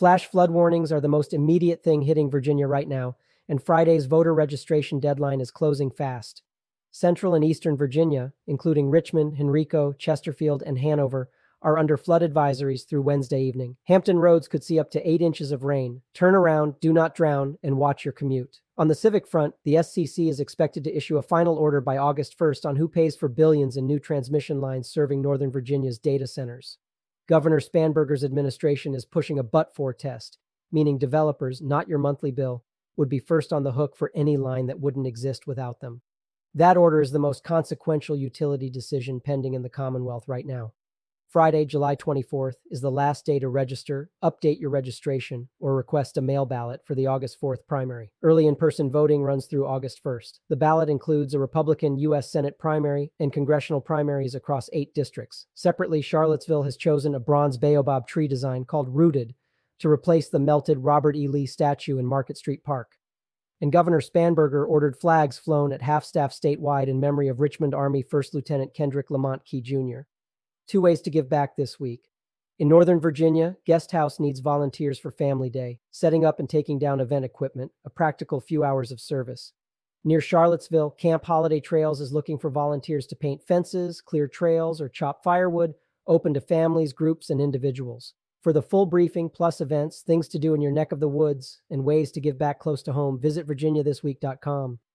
Flash flood warnings are the most immediate thing hitting Virginia right now, and Friday's voter registration deadline is closing fast. Central and Eastern Virginia, including Richmond, Henrico, Chesterfield, and Hanover, are under flood advisories through Wednesday evening. Hampton roads could see up to 8 inches of rain. Turn around, do not drown, and watch your commute. On the civic front, the SCC is expected to issue a final order by August 1st on who pays for billions in new transmission lines serving Northern Virginia's data centers. Governor Spanberger's administration is pushing a but-for test, meaning developers, not your monthly bill, would be first on the hook for any line that wouldn't exist without them. That order is the most consequential utility decision pending in the Commonwealth right now. Friday, July 24th, is the last day to register, update your registration, or request a mail ballot for the August 4th primary. Early in-person voting runs through August 1st. The ballot includes a Republican U.S. Senate primary and congressional primaries across 8 districts. Separately, Charlottesville has chosen a bronze baobab tree design called Rooted to replace the melted Robert E. Lee statue in Market Street Park. And Governor Spanberger ordered flags flown at half-staff statewide in memory of Richmond Army First Lieutenant Kendrick Lamont Key Jr. 2 ways to give back this week. In Northern Virginia, Guest House needs volunteers for Family Day, setting up and taking down event equipment, a practical few hours of service. Near Charlottesville, Camp Holiday Trails is looking for volunteers to paint fences, clear trails, or chop firewood, open to families, groups, and individuals. For the full briefing, plus events, things to do in your neck of the woods, and ways to give back close to home, visit virginiathisweek.com.